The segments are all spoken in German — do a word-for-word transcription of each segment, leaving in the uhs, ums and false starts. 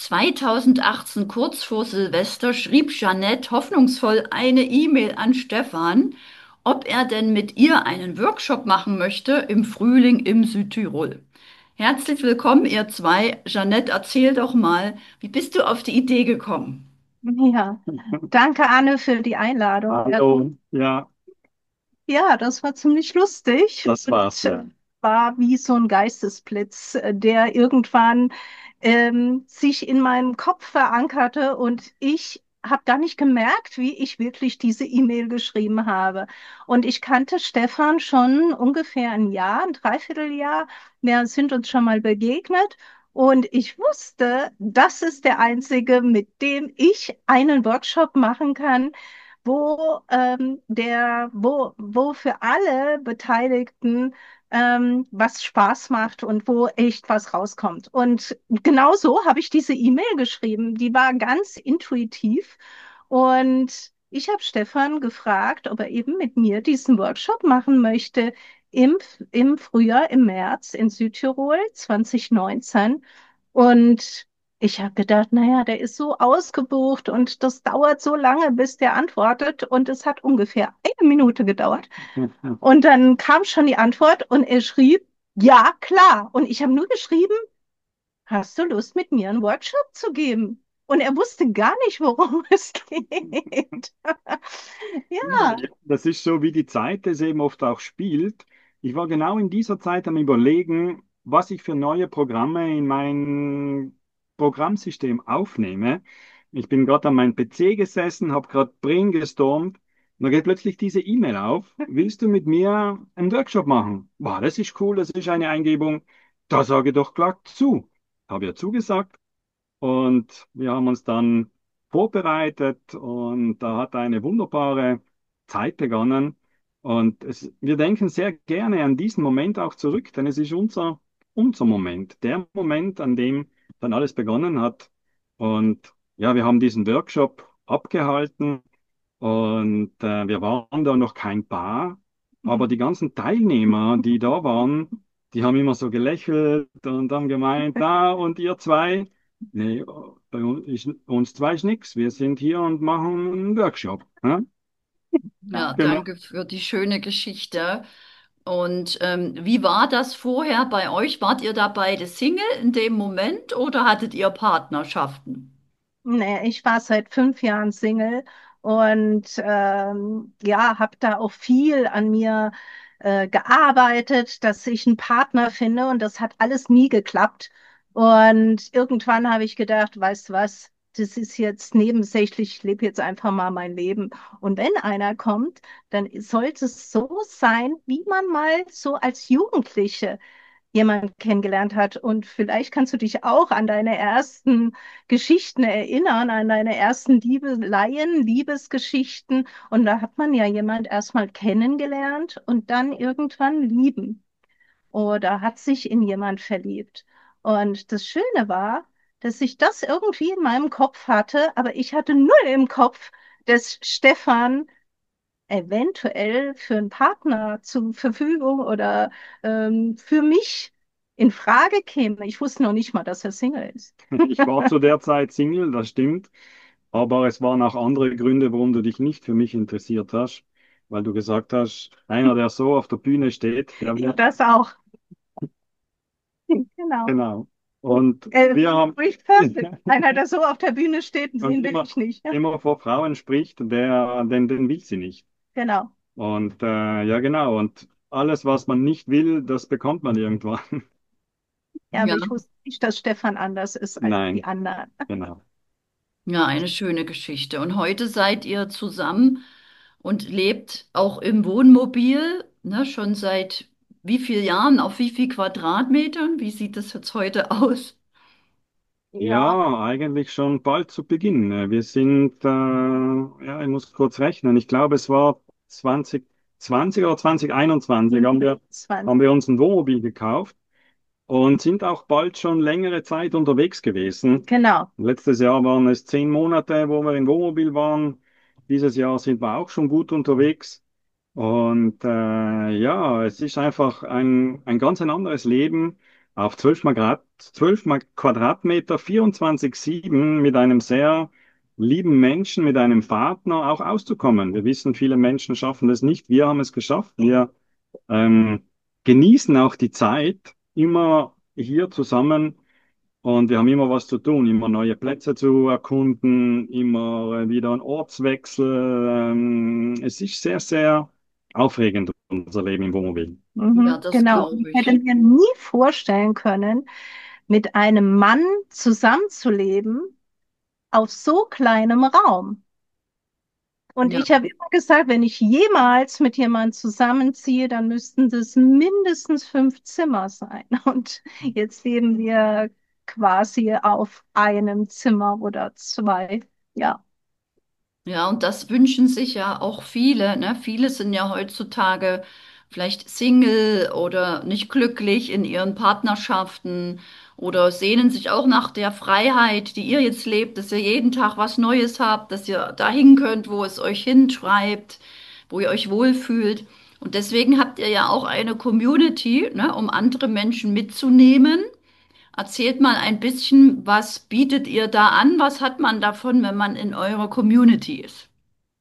zweitausendachtzehn, kurz vor Silvester, schrieb Jeanette hoffnungsvoll eine E-Mail an Stefan, ob er denn mit ihr einen Workshop machen möchte im Frühling im Südtirol. Herzlich willkommen, ihr zwei. Jeanette, erzähl doch mal, wie bist du auf die Idee gekommen? Ja, danke Anne für die Einladung. Hallo, ja, Ja, das war ziemlich lustig das und war's, äh, ja. war wie so ein Geistesblitz, äh, der irgendwann ähm, sich in meinem Kopf verankerte und ich habe gar nicht gemerkt, wie ich wirklich diese E-Mail geschrieben habe. Und ich kannte Stefan schon ungefähr ein Jahr, ein Dreivierteljahr. Wir sind uns schon mal begegnet. Und ich wusste, das ist der einzige, mit dem ich einen Workshop machen kann, wo ähm, der, wo, wo für alle Beteiligten ähm, was Spaß macht und wo echt was rauskommt. Und genau so habe ich diese E-Mail geschrieben. Die war ganz intuitiv. Und ich habe Stefan gefragt, ob er eben mit mir diesen Workshop machen möchte im, im Frühjahr, im März in Südtirol zwanzig neunzehn. Und ich habe gedacht, naja, der ist so ausgebucht und das dauert so lange, bis der antwortet. Und es hat ungefähr eine Minute gedauert. Und dann kam schon die Antwort und er schrieb, ja, klar. Und ich habe nur geschrieben, hast du Lust, mit mir einen Workshop zu geben? Und er wusste gar nicht, worum es geht. Ja, Ja. das ist so, wie die Zeit es eben oft auch spielt. Ich war genau in dieser Zeit am Überlegen, was ich für neue Programme in mein Programmsystem aufnehme. Ich bin gerade an meinem P C gesessen, habe gerade brainstormt und da geht plötzlich diese E-Mail auf. Willst du mit mir einen Workshop machen? Wow, das ist cool, das ist eine Eingebung. Da sage ich doch klar zu. Habe ja zugesagt. Und wir haben uns dann vorbereitet und da hat eine wunderbare Zeit begonnen. Und es, wir denken sehr gerne an diesen Moment auch zurück, denn es ist unser, unser Moment, der Moment, an dem dann alles begonnen hat. Und ja, wir haben diesen Workshop abgehalten und äh, wir waren da noch kein Paar, aber die ganzen Teilnehmer, die da waren, die haben immer so gelächelt und haben gemeint, na, und ihr zwei? Nee, bei uns, ist, uns zwei ist nix. Wir sind hier und machen einen Workshop. Ja? Ja, Genau. danke für die schöne Geschichte. Und ähm, wie war das vorher bei euch? Wart ihr da beide Single in dem Moment oder hattet ihr Partnerschaften? Nee, ich war seit fünf Jahren Single und ähm, ja, habe da auch viel an mir äh, gearbeitet, dass ich einen Partner finde und das hat alles nie geklappt. Und irgendwann habe ich gedacht, weißt du was, das ist jetzt nebensächlich, ich lebe jetzt einfach mal mein Leben. Und wenn einer kommt, dann sollte es so sein, wie man mal so als Jugendliche jemand kennengelernt hat. Und vielleicht kannst du dich auch an deine ersten Geschichten erinnern, an deine ersten Liebeleien, Liebesgeschichten. Und da hat man ja jemand erstmal kennengelernt und dann irgendwann lieben oder hat sich in jemand verliebt. Und das Schöne war, dass ich das irgendwie in meinem Kopf hatte, aber ich hatte null im Kopf, dass Stefan eventuell für einen Partner zur Verfügung oder ähm, für mich in Frage käme. Ich wusste noch nicht mal, dass er Single ist. Ich war zu der Zeit Single, das stimmt. Aber es waren auch andere Gründe, warum du dich nicht für mich interessiert hast, weil du gesagt hast, einer, der so auf der Bühne steht, der Ja, wird, das auch. Genau. genau. Und Äh, wir haben, Spricht perfekt. Einer, der so auf der Bühne steht, und den will immer, ich nicht. Ja, immer vor Frauen spricht, der, den, den will sie nicht. genau. Und äh, ja, genau. Und alles, was man nicht will, das bekommt man irgendwann. Ja, aber Ja, ich wusste nicht, dass Stefan anders ist als die Nein, anderen. genau. ja, eine schöne Geschichte. Und heute seid ihr zusammen und lebt auch im Wohnmobil, ne, schon seit wie vielen Jahren, auf wie viel Quadratmetern? Wie sieht das jetzt heute aus? Ja, Ja, eigentlich schon bald zu Beginn. Äh, Wir sind, äh, ja, ich muss kurz rechnen. Ich glaube, es war zwanzig zwanzig oder zwanzig einundzwanzig haben wir, zwanzig. haben wir uns ein Wohnmobil gekauft und sind auch bald schon längere Zeit unterwegs gewesen. Genau. Letztes Jahr waren es zehn Monate, wo wir im Wohnmobil waren. Dieses Jahr sind wir auch schon gut unterwegs. Und äh, ja, es ist einfach ein, ein ganz ein anderes Leben, auf zwölf mal Grad, zwölf mal Quadratmeter, vierundzwanzig sieben mit einem sehr lieben Menschen, mit einem Partner auch auszukommen. Wir wissen, viele Menschen schaffen das nicht. Wir haben es geschafft. Wir ähm, genießen auch die Zeit immer hier zusammen und wir haben immer was zu tun, immer neue Plätze zu erkunden, immer äh, wieder ein Ortswechsel. Ähm, es ist sehr, sehr aufregend, unser Leben im Wohnmobil. Ja, Mhm, das genau. Und glaube ich hätte ich. mir nie vorstellen können, mit einem Mann zusammenzuleben auf so kleinem Raum. Und Ja. ich habe immer gesagt, wenn ich jemals mit jemandem zusammenziehe, dann müssten das mindestens fünf Zimmer sein. Und jetzt leben wir quasi auf einem Zimmer oder zwei. Ja, Ja, und das wünschen sich ja auch viele, ne? Viele sind ja heutzutage vielleicht Single oder nicht glücklich in ihren Partnerschaften oder sehnen sich auch nach der Freiheit, die ihr jetzt lebt, dass ihr jeden Tag was Neues habt, dass ihr dahin könnt, wo es euch hintreibt, wo ihr euch wohlfühlt. Und deswegen habt ihr ja auch eine Community, ne, um andere Menschen mitzunehmen. Erzählt mal ein bisschen, was bietet ihr da an? Was hat man davon, wenn man in eurer Community ist?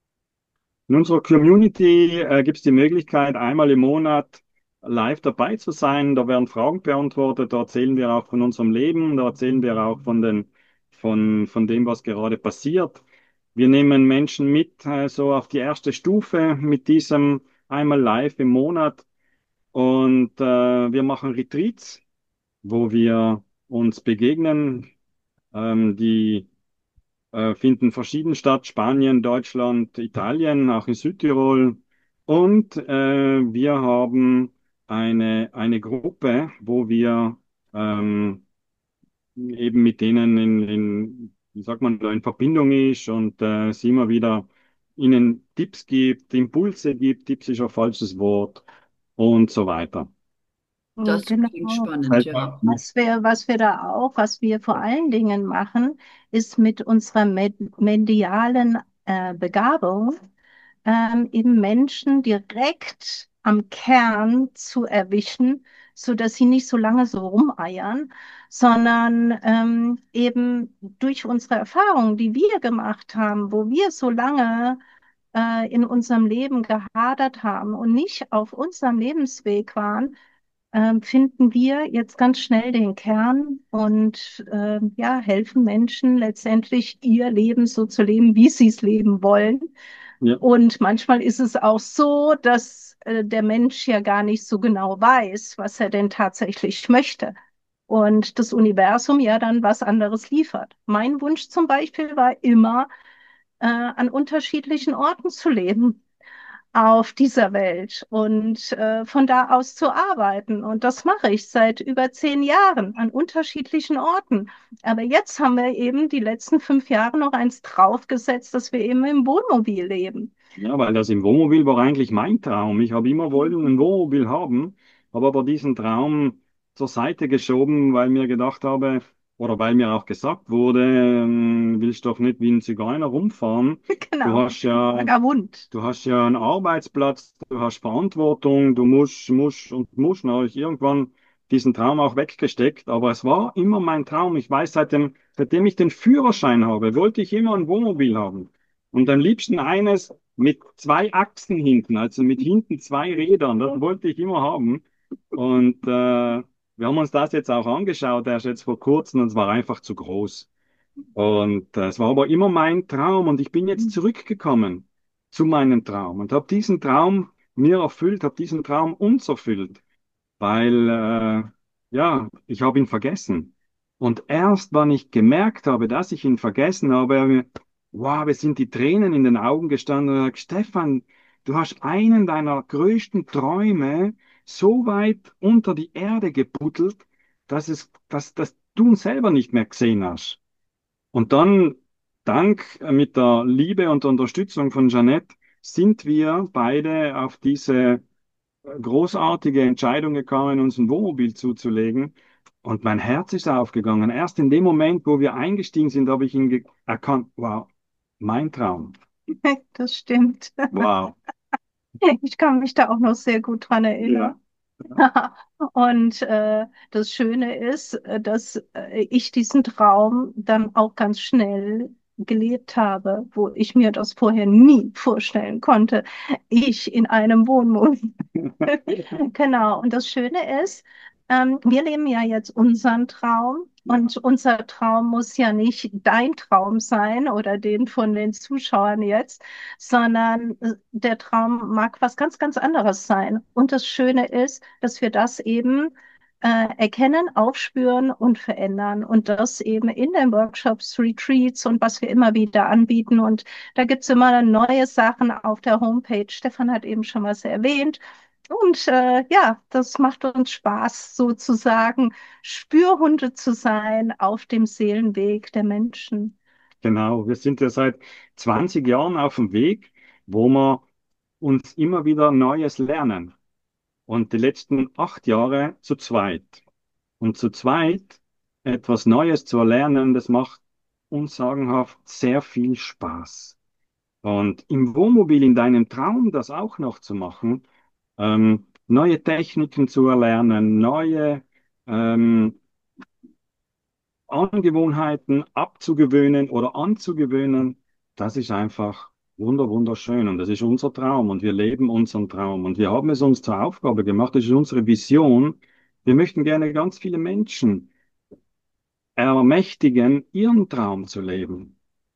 In unserer Community äh, gibt es die Möglichkeit, einmal im Monat live dabei zu sein. Da werden Fragen beantwortet, da erzählen wir auch von unserem Leben, da erzählen wir auch von den, von, von dem, was gerade passiert. Wir nehmen Menschen mit, äh, so auf die erste Stufe mit diesem einmal live im Monat und äh, wir machen Retreats, wo wir uns begegnen. Ähm, die äh, finden verschieden statt, Spanien, Deutschland, Italien, auch in Südtirol. Und äh, wir haben eine, eine Gruppe, wo wir ähm, eben mit denen in, in, wie sagt man, da in Verbindung ist und äh, sie immer wieder ihnen Tipps gibt, Impulse gibt, Tipps ist ein falsches Wort und so weiter. mm, Das klingt genau. spannend, ja. Was wir, was wir da auch, was wir vor allen Dingen machen, ist mit unserer med medialen äh, Begabung ähm, eben Menschen direkt am Kern zu erwischen, so dass sie nicht so lange so rumeiern, sondern ähm, eben durch unsere Erfahrungen, die wir gemacht haben, wo wir so lange äh, in unserem Leben gehadert haben und nicht auf unserem Lebensweg waren, ähm, finden wir jetzt ganz schnell den Kern und äh, ja, helfen Menschen letztendlich ihr Leben so zu leben, wie sie es leben wollen. Ja. Und manchmal ist es auch so, dass äh, der Mensch ja gar nicht so genau weiß, was er denn tatsächlich möchte. Und das Universum ja dann was anderes liefert. Mein Wunsch zum Beispiel war immer, äh, an unterschiedlichen Orten zu leben auf dieser Welt und äh, von da aus zu arbeiten. Und das mache ich seit über zehn Jahren an unterschiedlichen Orten. Aber jetzt haben wir eben die letzten fünf Jahre noch eins draufgesetzt, dass wir eben im Wohnmobil leben. Ja, weil das im Wohnmobil war eigentlich mein Traum. Ich habe immer wollen ein Wohnmobil haben, habe aber diesen Traum zur Seite geschoben, weil mir gedacht habe, oder weil mir auch gesagt wurde, ähm, willst doch nicht wie ein Zigeuner rumfahren. Du Genau, hast ja, vagabund. du hast ja einen Arbeitsplatz, du hast Verantwortung, du musst, musst und musst. Na, habe ich irgendwann diesen Traum auch weggesteckt, aber es war immer mein Traum. Ich weiß, seitdem, seitdem ich den Führerschein habe, wollte ich immer ein Wohnmobil haben. Und am liebsten eines mit zwei Achsen hinten, also mit hinten zwei Rädern. Das wollte ich immer haben. Und äh, wir haben uns das jetzt auch angeschaut, erst jetzt vor kurzem, und es war einfach zu groß. Und äh, es war aber immer mein Traum und ich bin jetzt zurückgekommen zu meinem Traum und habe diesen Traum mir erfüllt, habe diesen Traum uns erfüllt, weil äh, ja, ich habe ihn vergessen. Und erst, wann ich gemerkt habe, dass ich ihn vergessen habe, wow, mir sind die Tränen in den Augen gestanden und ich gesagt, Stefan, du hast einen deiner größten Träume so weit unter die Erde gebuddelt, dass es, dass, dass du ihn selber nicht mehr gesehen hast. Und dann, dank äh, mit der Liebe und der Unterstützung von Jeanette, sind wir beide auf diese großartige Entscheidung gekommen, uns ein Wohnmobil zuzulegen. Und mein Herz ist aufgegangen. Erst in dem Moment, wo wir eingestiegen sind, habe ich ihn ge- erkannt. Wow, mein Traum. Das stimmt. Wow. Ich kann mich da auch noch sehr gut dran Ja. erinnern. Und äh, das Schöne ist, äh, dass äh, ich diesen Traum dann auch ganz schnell gelebt habe, wo ich mir das vorher nie vorstellen konnte. Ich in einem Wohnmobil. Genau. Und das Schöne ist, ähm, wir leben ja jetzt unseren Traum. Und unser Traum muss ja nicht dein Traum sein oder den von den Zuschauern jetzt, sondern äh, der Traum mag was ganz, ganz anderes sein. Und das Schöne ist, dass wir das eben äh, erkennen, aufspüren und verändern. Und das eben in den Workshops, Retreats und was wir immer wieder anbieten. Und da gibt's immer neue Sachen auf der Homepage. Stefan hat eben schon was erwähnt. Und äh, ja, das macht uns Spaß, sozusagen Spürhunde zu sein auf dem Seelenweg der Menschen. Genau, wir sind ja seit zwanzig Jahren auf dem Weg, wo wir uns immer wieder Neues lernen. Und die letzten acht Jahre zu zweit. Und zu zweit etwas Neues zu erlernen, das macht uns sagenhaft sehr viel Spaß. Und im Wohnmobil in deinem Traum das auch noch zu machen, ähm, neue Techniken zu erlernen, neue ähm, Angewohnheiten abzugewöhnen oder anzugewöhnen, das ist einfach wunder, wunderschön. Und das ist unser Traum und wir leben unseren Traum. Und wir haben es uns zur Aufgabe gemacht, das ist unsere Vision. Wir möchten gerne ganz viele Menschen ermächtigen, ihren Traum zu leben.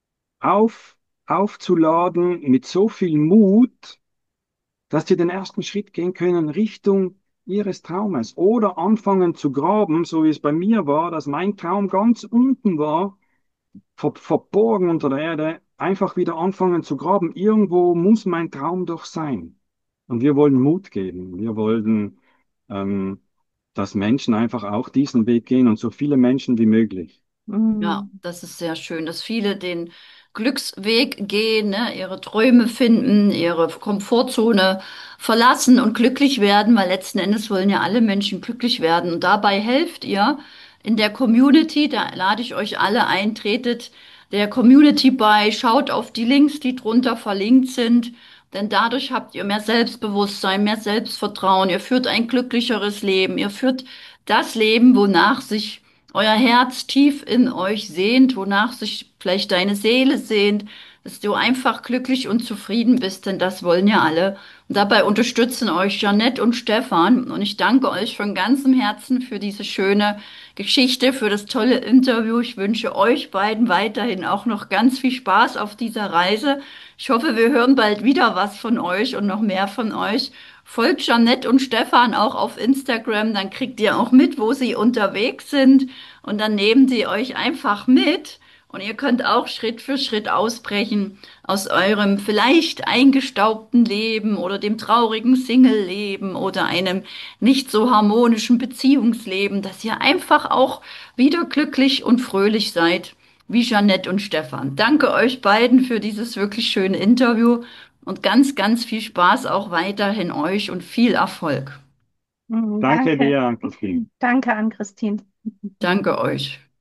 Auf, aufzuladen mit so viel Mut, dass sie den ersten Schritt gehen können Richtung ihres Traumes oder anfangen zu graben, so wie es bei mir war, dass mein Traum ganz unten war, ver verborgen unter der Erde, einfach wieder anfangen zu graben. Irgendwo muss mein Traum doch sein. Und wir wollen Mut geben. Wir wollen, ähm, dass Menschen einfach auch diesen Weg gehen und so viele Menschen wie möglich. Ja, Mm. das ist sehr schön, dass viele den Glücksweg gehen, ne, ihre Träume finden, ihre Komfortzone verlassen und glücklich werden, weil letzten Endes wollen ja alle Menschen glücklich werden. Und dabei helft ihr in der Community, da lade ich euch alle ein, tretet der Community bei, schaut auf die Links, die drunter verlinkt sind, denn dadurch habt ihr mehr Selbstbewusstsein, mehr Selbstvertrauen, ihr führt ein glücklicheres Leben, ihr führt das Leben, wonach sich euer Herz tief in euch sehnt, wonach sich vielleicht deine Seele sehnt, dass du einfach glücklich und zufrieden bist, denn das wollen ja alle. Und dabei unterstützen euch Jeanette und Stefan. Und ich danke euch von ganzem Herzen für diese schöne Geschichte, für das tolle Interview. Ich wünsche euch beiden weiterhin auch noch ganz viel Spaß auf dieser Reise. Ich hoffe, wir hören bald wieder was von euch und noch mehr von euch. Folgt Jeanette und Stefan auch auf Instagram, dann kriegt ihr auch mit, wo sie unterwegs sind. Und dann nehmen sie euch einfach mit und ihr könnt auch Schritt für Schritt ausbrechen aus eurem vielleicht eingestaubten Leben oder dem traurigen Single-Leben oder einem nicht so harmonischen Beziehungsleben, dass ihr einfach auch wieder glücklich und fröhlich seid, wie Jeanette und Stefan. Danke euch beiden für dieses wirklich schöne Interview und ganz, ganz viel Spaß auch weiterhin euch und viel Erfolg. Mm, Danke danke. dir, Christine. Danke an Christine. Danke euch.